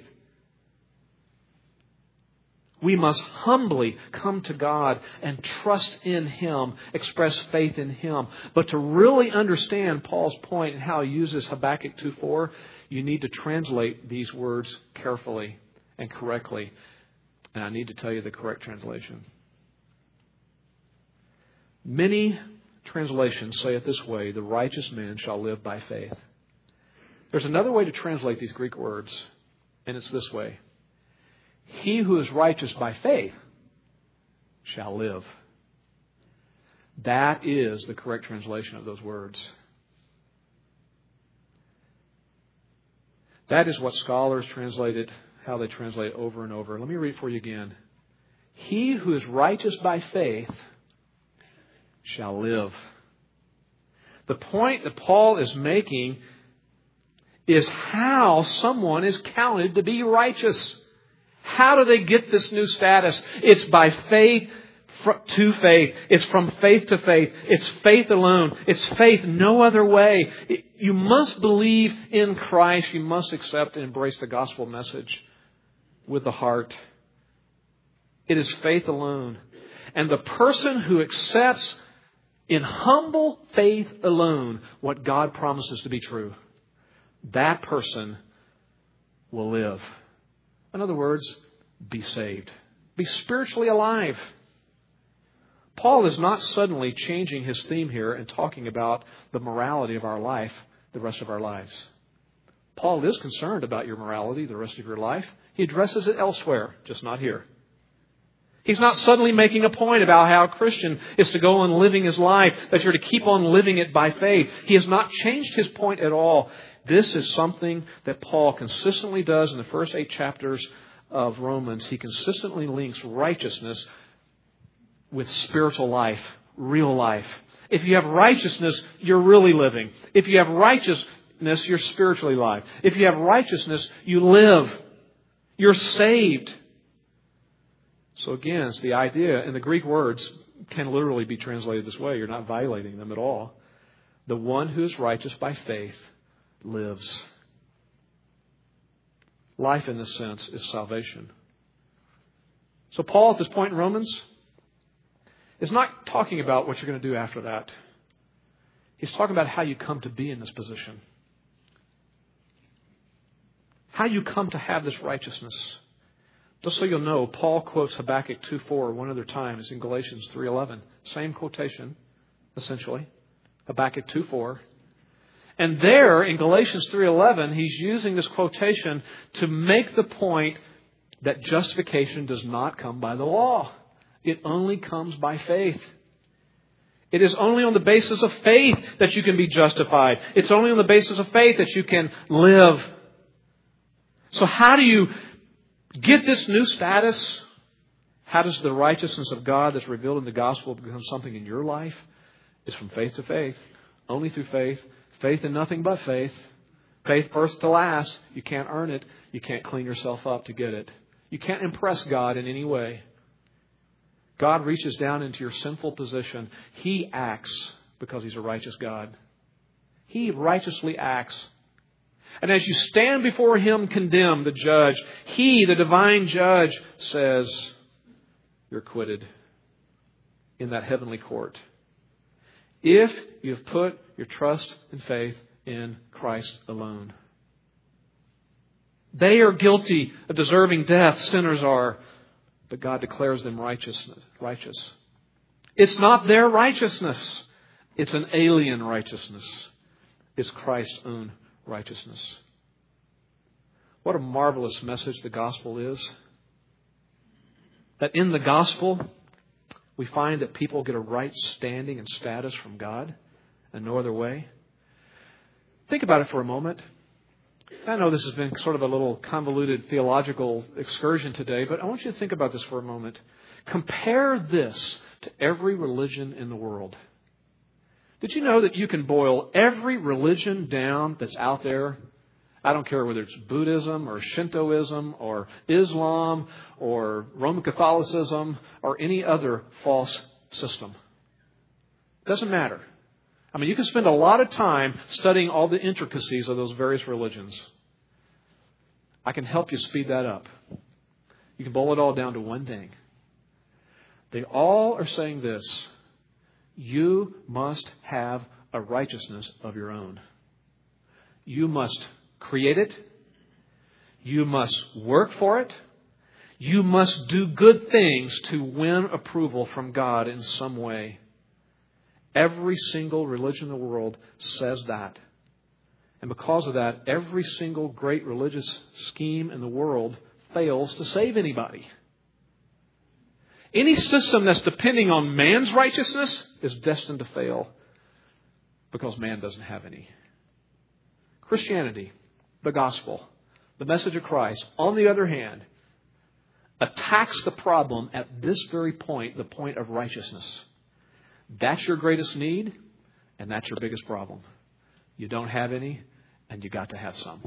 We must humbly come to God and trust in Him, express faith in Him. But to really understand Paul's point and how he uses Habakkuk two four, you need to translate these words carefully and correctly. And I need to tell you the correct translation. Many translations say it this way, the righteous man shall live by faith. There's another way to translate these Greek words, and it's this way. He who is righteous by faith shall live. That is the correct translation of those words. That is what scholars translate it, how they translate it over and over. Let me read it for you again. He who is righteous by faith shall live. The point that Paul is making is how someone is counted to be righteous. How do they get this new status? It's by faith to faith. It's from faith to faith. It's faith alone. It's faith no other way. You must believe in Christ. You must accept and embrace the gospel message with the heart. It is faith alone. And the person who accepts in humble faith alone what God promises to be true, that person will live. In other words, be saved. Be spiritually alive. Paul is not suddenly changing his theme here and talking about the morality of our life the rest of our lives. Paul is concerned about your morality the rest of your life. He addresses it elsewhere, just not here. He's not suddenly making a point about how a Christian is to go on living his life, that you're to keep on living it by faith. He has not changed his point at all. This is something that Paul consistently does in the first eight chapters of Romans. He consistently links righteousness with spiritual life, real life. If you have righteousness, you're really living. If you have righteousness, you're spiritually alive. If you have righteousness, you live. You're saved. So again, it's the idea, and the Greek words can literally be translated this way. You're not violating them at all. The one who is righteous by faith lives. Life in this sense is salvation. So Paul at this point in Romans is not talking about what you're going to do after that. He's talking about how you come to be in this position. How you come to have this righteousness. Just so you'll know, Paul quotes Habakkuk two four one other time. It's in Galatians three eleven. Same quotation, essentially. Habakkuk two four. And there, in Galatians three eleven, he's using this quotation to make the point that justification does not come by the law. It only comes by faith. It is only on the basis of faith that you can be justified. It's only on the basis of faith that you can live. So how do you get this new status? How does the righteousness of God that's revealed in the gospel become something in your life? It's from faith to faith. Only through faith. Faith in nothing but faith. Faith first to last. You can't earn it. You can't clean yourself up to get it. You can't impress God in any way. God reaches down into your sinful position. He acts because He's a righteous God. He righteously acts. And as you stand before Him condemned, the judge, He, the divine judge, says, you're acquitted in that heavenly court. If you've put your trust and faith in Christ alone. They are guilty of deserving death, sinners are, but God declares them righteous. righteous. It's not their righteousness. It's an alien righteousness. It's Christ's own righteousness. What a marvelous message the gospel is. That in the gospel, we find that people get a right standing and status from God and no other way. Think about it for a moment. I know this has been sort of a little convoluted theological excursion today, but I want you to think about this for a moment. Compare this to every religion in the world. Did you know that you can boil every religion down that's out there? I don't care whether it's Buddhism or Shintoism or Islam or Roman Catholicism or any other false system. It doesn't matter. I mean, you can spend a lot of time studying all the intricacies of those various religions. I can help you speed that up. You can boil it all down to one thing. They all are saying this. You must have a righteousness of your own. You must create it. You must work for it. You must do good things to win approval from God in some way. Every single religion in the world says that. And because of that, every single great religious scheme in the world fails to save anybody. Any system that's depending on man's righteousness is destined to fail because man doesn't have any. Christianity, the gospel, the message of Christ, on the other hand, attacks the problem at this very point, the point of righteousness. That's your greatest need, and that's your biggest problem. You don't have any, and you got to have some.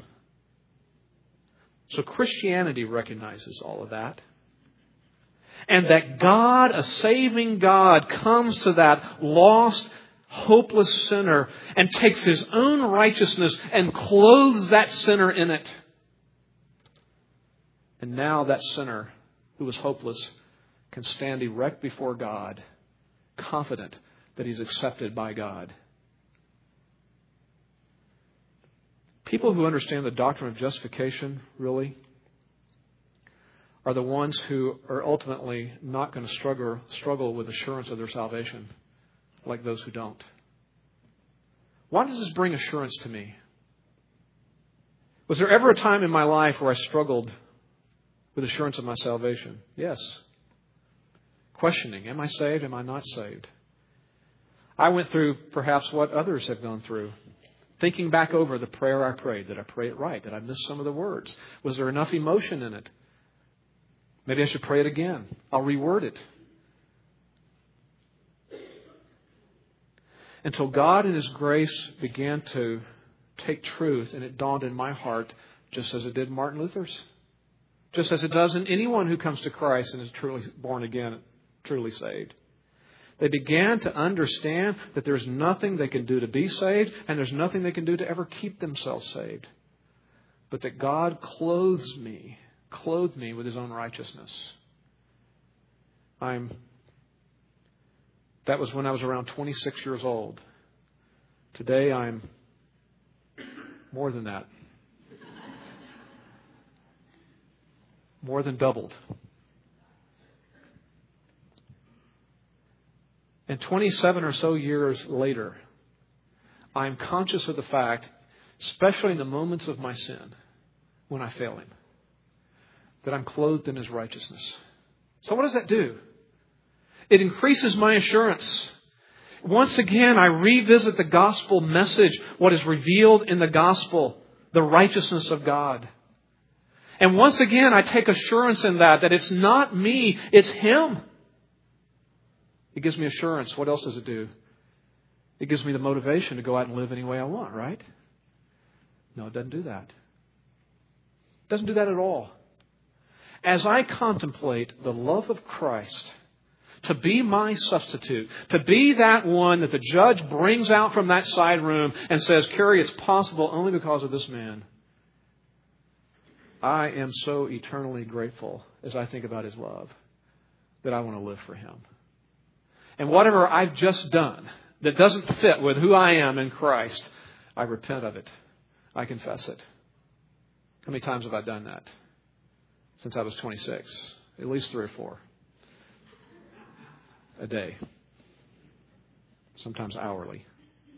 So Christianity recognizes all of that. And that God, a saving God, comes to that lost, hopeless sinner and takes His own righteousness and clothes that sinner in it. And now that sinner who was hopeless can stand erect before God, confident that he's accepted by God. People who understand the doctrine of justification, really, are the ones who are ultimately not going to struggle, struggle with assurance of their salvation like those who don't. Why does this bring assurance to me? Was there ever a time in my life where I struggled with assurance of my salvation? Yes. Questioning, am I saved? Am I not saved? I went through perhaps what others have gone through. Thinking back over the prayer I prayed. Did I pray it right? Did I miss some of the words? Was there enough emotion in it? Maybe I should pray it again. I'll reword it. Until God in His grace began to take truth and it dawned in my heart just as it did Martin Luther's. just as it does in anyone who comes to Christ and is truly born again, truly saved. They began to understand that there's nothing they can do to be saved, and there's nothing they can do to ever keep themselves saved. But that God clothes me, clothed me with His own righteousness. I'm. That was when I was around twenty-six years old. Today I'm more than that. More than doubled. And twenty-seven or so years later, I'm conscious of the fact, especially in the moments of my sin, when I fail Him, that I'm clothed in His righteousness. So what does that do? It increases my assurance. Once again, I revisit the gospel message, what is revealed in the gospel, the righteousness of God. And once again, I take assurance in that, that it's not me, it's Him. It gives me assurance. What else does it do? It gives me the motivation to go out and live any way I want, right? No, it doesn't do that. It doesn't do that at all. As I contemplate the love of Christ, to be my substitute, to be that one that the judge brings out from that side room and says, Kerry, it's possible only because of this man. I am so eternally grateful as I think about His love that I want to live for Him. And whatever I've just done that doesn't fit with who I am in Christ, I repent of it. I confess it. How many times have I done that since I was twenty-six? At least three or four. A day. Sometimes hourly.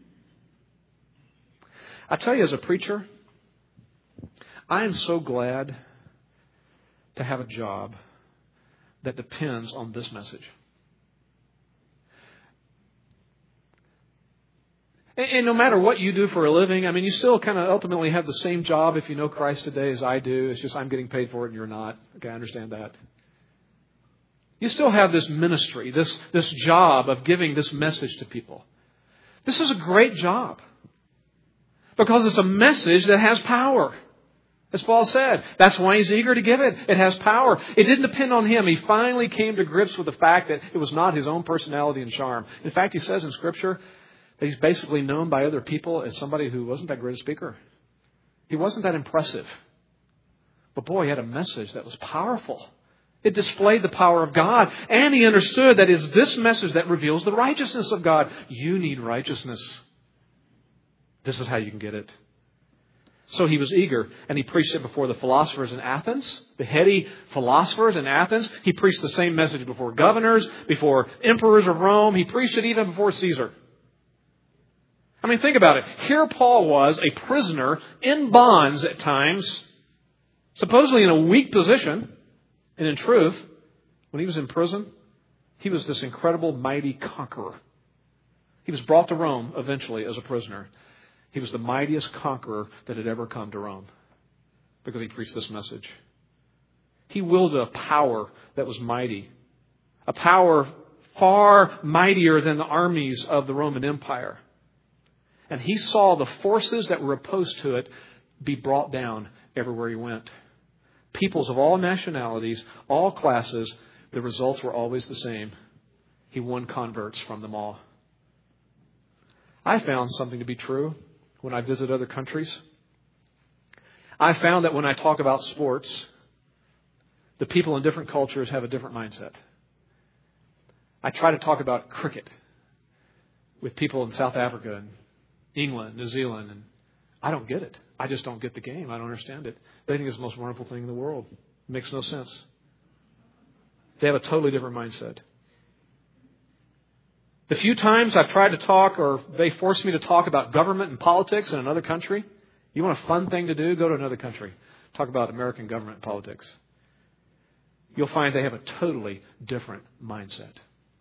I tell you, as a preacher, I am so glad to have a job that depends on this message. And no matter what you do for a living, I mean, you still kind of ultimately have the same job if you know Christ today as I do. It's just I'm getting paid for it and you're not. Okay, I understand that. You still have this ministry, this, this job of giving this message to people. This is a great job because it's a message that has power. As Paul said, that's why he's eager to give it. It has power. It didn't depend on him. He finally came to grips with the fact that it was not his own personality and charm. In fact, he says in Scripture that he's basically known by other people as somebody who wasn't that great a speaker. He wasn't that impressive. But boy, he had a message that was powerful. It displayed the power of God. And he understood that it's this message that reveals the righteousness of God. You need righteousness. This is how you can get it. So he was eager, and he preached it before the philosophers in Athens, the heady philosophers in Athens. He preached the same message before governors, before emperors of Rome. He preached it even before Caesar. I mean, think about it. Here Paul was, a prisoner in bonds at times, supposedly in a weak position. And in truth, when he was in prison, he was this incredible, mighty conqueror. He was brought to Rome eventually as a prisoner. He was the mightiest conqueror that had ever come to Rome because he preached this message. He wielded a power that was mighty, a power far mightier than the armies of the Roman Empire. And he saw the forces that were opposed to it be brought down everywhere he went. Peoples of all nationalities, all classes, the results were always the same. He won converts from them all. I found something to be true when I visit other countries. I found that when I talk about sports, the people in different cultures have a different mindset. I try to talk about cricket with people in South Africa and England, New Zealand, and I don't get it. I just don't get the game. I don't understand it. They think it's the most wonderful thing in the world. It makes no sense. They have a totally different mindset. The few times I've tried to talk or they force me to talk about government and politics in another country, you want a fun thing to do? Go to another country. Talk about American government and politics. You'll find they have a totally different mindset.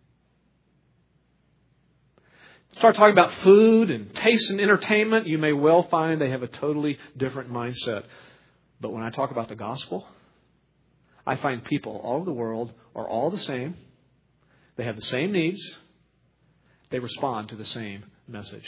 Start talking about food and taste and entertainment, you may well find they have a totally different mindset. But when I talk about the gospel, I find people all over the world are all the same. They have the same needs. They respond to the same message.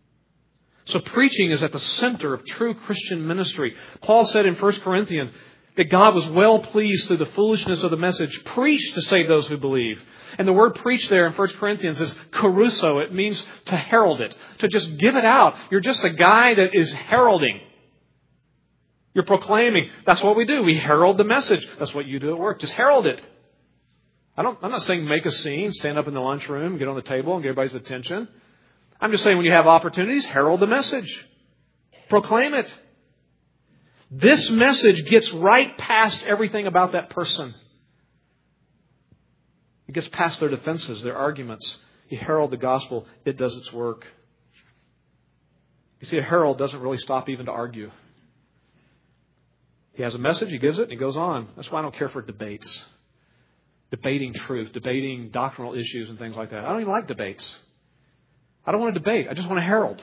So preaching is at the center of true Christian ministry. Paul said in First Corinthians, That God was well pleased through the foolishness of the message preached to save those who believe. And the word preach there in First Corinthians is caruso. It means to herald it, to just give it out. You're just a guy that is heralding. You're proclaiming. That's what we do. We herald the message. That's what you do at work. Just herald it. I don't, I'm not saying make a scene, stand up in the lunchroom, get on the table and get everybody's attention. I'm just saying when you have opportunities, herald the message. Proclaim it. This message gets right past everything about that person. It gets past their defenses, their arguments. You herald the gospel, it does its work. You see, a herald doesn't really stop even to argue. He has a message, he gives it, and he goes on. That's why I don't care for debates. Debating truth, debating doctrinal issues and things like that. I don't even like debates. I don't want to debate. I just want to herald.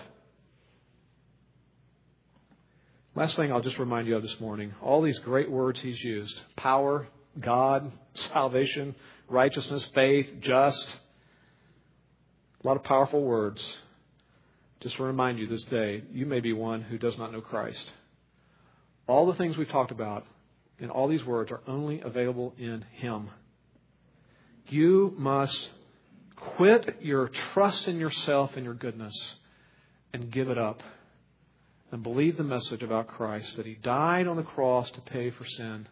Last thing I'll just remind you of this morning. All these great words he's used. Power, God, salvation, righteousness, faith, just. A lot of powerful words. Just to remind you this day, you may be one who does not know Christ. All the things we've talked about in all these words are only available in Him. You must quit your trust in yourself and your goodness and give it up. And believe the message about Christ, that He died on the cross to pay for sin.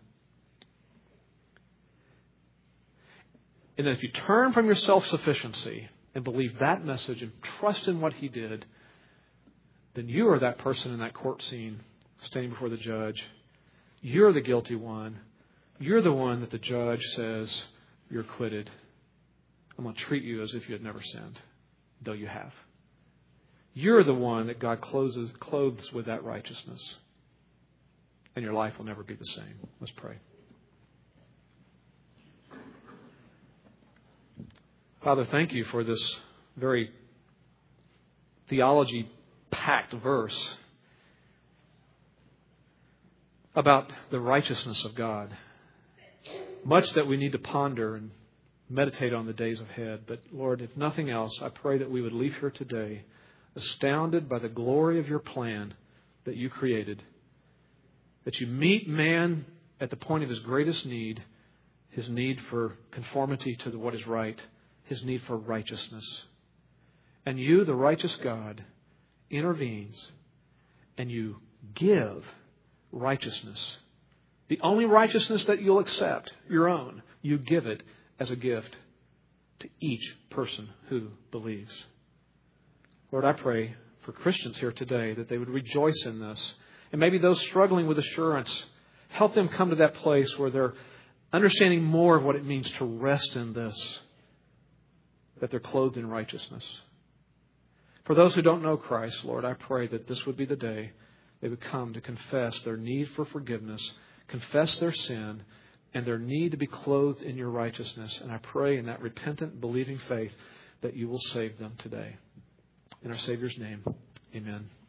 And that if you turn from your self-sufficiency and believe that message and trust in what He did, then you are that person in that court scene standing before the judge. You're the guilty one. You're the one that the judge says you're acquitted. I'm going to treat you as if you had never sinned, though you have. You're the one that God clothes, clothes with that righteousness. And your life will never be the same. Let's pray. Father, thank you for this very theology-packed verse about the righteousness of God. Much that we need to ponder and meditate on the days ahead. But Lord, if nothing else, I pray that we would leave here today astounded by the glory of your plan that you created. That you meet man at the point of his greatest need, his need for conformity to what is right, his need for righteousness. And you, the righteous God, intervenes and you give righteousness. The only righteousness that you'll accept, your own, you give it as a gift to each person who believes. Lord, I pray for Christians here today that they would rejoice in this. And maybe those struggling with assurance, help them come to that place where they're understanding more of what it means to rest in this, that they're clothed in righteousness. For those who don't know Christ, Lord, I pray that this would be the day they would come to confess their need for forgiveness, confess their sin, and their need to be clothed in your righteousness. And I pray in that repentant, believing faith that you will save them today. In our Savior's name, amen.